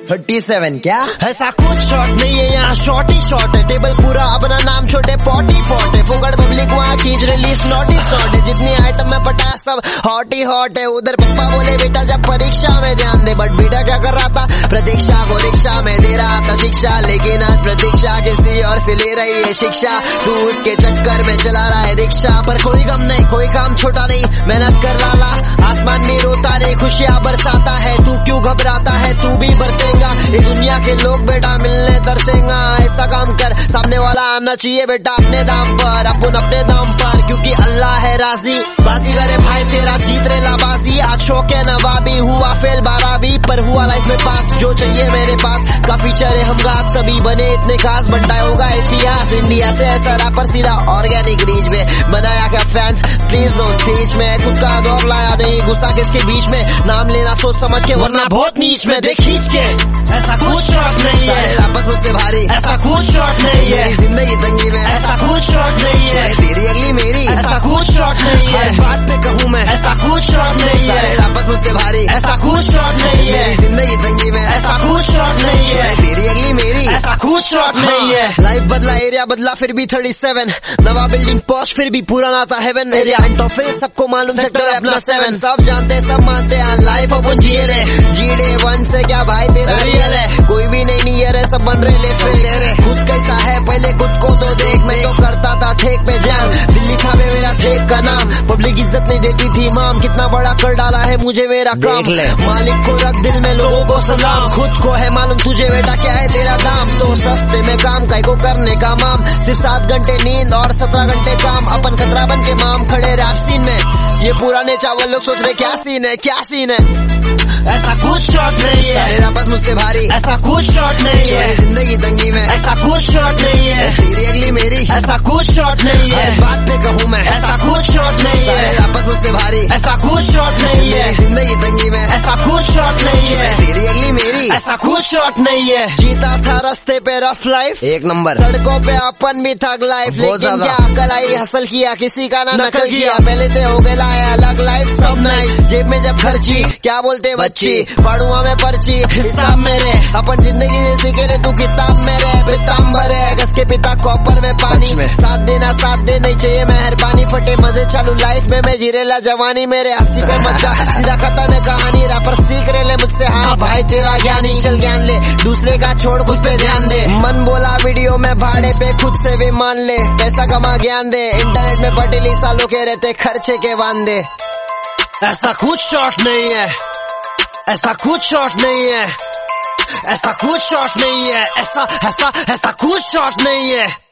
37 क्या? ऐसा कुछ शॉट नहीं है, यहाँ शॉट ही शॉट है। टेबल पूरा अपना नाम छोटे पॉटी पॉट है। फुकड़ पब्लिक वहाँ खींच रिलीज नॉट ही शॉट है। जितनी आइटम में पटा सब हॉट ही हॉट है। उधर पप्पा बोले बेटा जब परीक्षा में ध्यान दे, बट बेटा क्या कर रहा था? प्रतीक्षा को रिक्शा में दे रहा था शिक्षा, लेकिन आज प्रतीक्षा किसी और से ले रही है शिक्षा। तू उसके चक्कर में चला रहा है रिक्शा, पर कोई गम नहीं, कोई काम छोटा नहीं, मेहनत कर लाला। आसमान में रोता नहीं, खुशियाँ बरसाता है। तू क्यों घबराता है? तू भी बरसेगा। ये दुनिया के लोग बेटा मिलने तरसेगा। ऐसा काम कर, सामने वाला आना चाहिए बेटा अपने दाम पर, अपन अपने दाम पर, क्योंकि अल्लाह है राजी। बाजी करे भाई तेरा जीत रे लाबाजी। आज शौक है नवाबी, हुआ फेल 12वीं पर हुआ लाइफ में पास। जो चाहिए मेरे पास, काफी चले हम घास, कभी बने इतने खास, बनता होगा इतिहास। इंडिया से ऐसा रैपर सीधा ऑर्गेनिक रीच में बनाया क्या फैंस, प्लीज डोंट टीच में। खुद का दौर लाया नहीं, गुस्सा किसके बीच में, नाम लेना सोच समझ के वरना बहुत नीच में। देख खींच के, ऐसा कुछ शॉट नहीं है, आपस मुझसे भारी, ऐसा कुछ शॉट नहीं है। मेरी जिंदगी तंगी में, ऐसा कुछ शॉट नहीं है। तेरी अगली मेरी, ऐसा कुछ शॉट नहीं है। हर बात पे कहूँ मैं, ऐसा कुछ शॉट नहीं है। आपस मुझसे भारी, ऐसा कुछ शॉट नहीं है। मेरी जिंदगी तंगी में, ऐसा कुछ शॉट नहीं है। तेरी अगली मेरी, ऐसा कुछ शॉट नहीं है। लाइफ बदला, एरिया बदला, फिर भी 37। नवा बिल्डिंग पॉश, फिर भी पुराना था हेवन। एरिया एंड ऑफ सबको मालूम, सेक्टर अपना 7। सब जानते सब मानते हैं, लाइफ अपन जिए रहे। जीडे 1 से क्या भाई तेरा रियल है, कोई भी नहीं नियर है, सब बन रहे ले रहे। खुद कैसा है पहले खुद को तो देख, मैं तो करता था ठेक पे जाम। दिल्ली था में मेरा ठेक का नाम, पब्लिक इज्जत नहीं देती थी माम। कितना बड़ा कर डाला है मुझे मेरा काम, मालिक को रख दिल में, लोगों को सलाम। खुद को है मालूम तुझे बेटा क्या है तेरा दाम, तो सस्ते में काम काय को करने का माम। सिर्फ 7 घंटे नींद और 17 घंटे काम, अपन खतरा बन के माम खड़े रैप सीन में। ये पुराने चावल लोग सोच रहे क्या सीन है, क्या सीन है। ऐसा कुछ शॉट नहीं है, सारे आपस मुझसे भारी, ऐसा कुछ शॉट नहीं है। जिंदगी तंगी में, ऐसा कुछ शॉट नहीं है। तेरी अगली मेरी, ऐसा कुछ शॉट नहीं है। हर बात पे कहूँ मैं, ऐसा कुछ शॉट नहीं है। सारे आपस मुझसे भारी, ऐसा कुछ शॉट नहीं है। जिंदगी तंगी में, ऐसा कुछ शॉट नहीं है। तेरी अगली मेरी, ऐसा कुछ शॉट नहीं है। जीता था रास्ते पे रफ लाइफ, एक नंबर। सड़कों पे अपन भी थक लाइफ, लेकिन क्या अकल आई, हसल किया, किसी का ना नकल किया। पहले से हो गया अलग लाइफ, सब नाइस। जेब में जब खर्ची, क्या बोलते बच्ची, पढ़ुआ में पर्ची, हिसाब मेरे। अपन जिंदगी जैसी के तू किताब मेरे, पिताम्बर है घस के पिता कॉपर में पानी। साथ देना साथ दे, नहीं चाहिए मेहरबानी। फटे मजे चालू लाइफ में, मैं जीरेला जवानी मेरे। 80 पे मजा सीधा खत्म है कहानी, रैपर सीख रहे ले मुझसे। हाँ भाई तेरा ज्ञानी, चल ज्ञान ले, दूसरे का छोड़ खुद पे ध्यान दे। मन बोला वीडियो में भाड़े पे, खुद से भी मान ले। पैसा कमा ज्ञान दे, इंटरनेट में पटेली सालों के रहते खर्चे के वांदे। ऐसा कुछ शॉट नहीं है, ऐसा कुछ शॉट नहीं है, ऐसा कुछ शॉट नहीं है, ऐसा ऐसा ऐसा कुछ शॉट नहीं है।